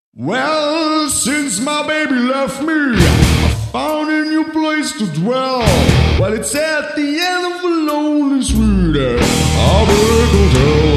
Well, since my baby left me, I found a new place to dwell. Well, it's at the end of a lonely street, a brick hotel.